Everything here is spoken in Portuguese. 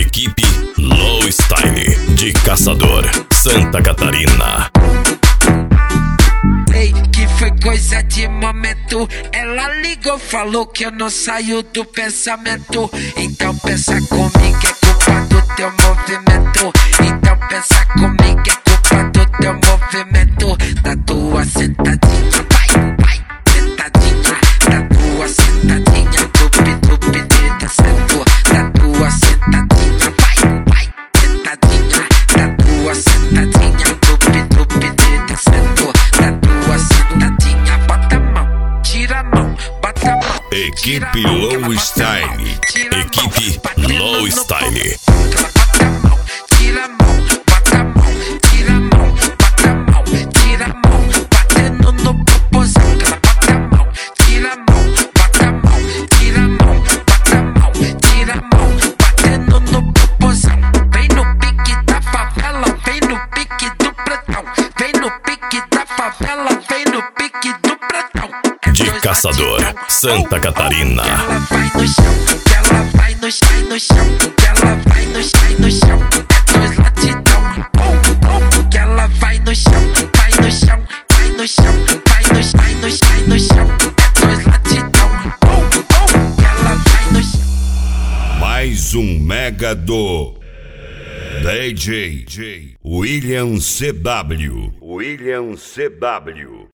Equipe Low Style de Caçador, Santa Catarina. Ei, que foi coisa de momento. Ela ligou, falou que eu não saio do pensamento. Então pensa comigo, é culpa do teu movimento. Então pensa comigo, é culpa do teu movimento. Da tua sentadinha, vai, sentadinha. Da tua sentadinha, tupi, descendo. Da tua sentadinha, vai, sentadinha. Da tua sentadinha, tupi, descendo. Da tua sentadinha, bota a mão, tira a mão, bota a mão. Equipe Low Style. Equipe Low Style. Tira a mão, bota a mão, tira a mão, bota a mão, tira a mão, batendo no popozão. Bota a mão, tira a mão, bota a mão, tira a mão, bota a mão, tira a mão, batendo no popozão. Vem no pique da favela, vem no pique do pretão. Vem no pique da favela, vem no pique do pretão. De Caçador, Santa Catarina. Ela vai no chão, ela vai no chão, ela vai no chão. É dois latidão, que ela vai no chão, vai no chão, vai no chão, vai no chão. É dois latidão, que ela vai no chão. Mais um mega do DJ William CW.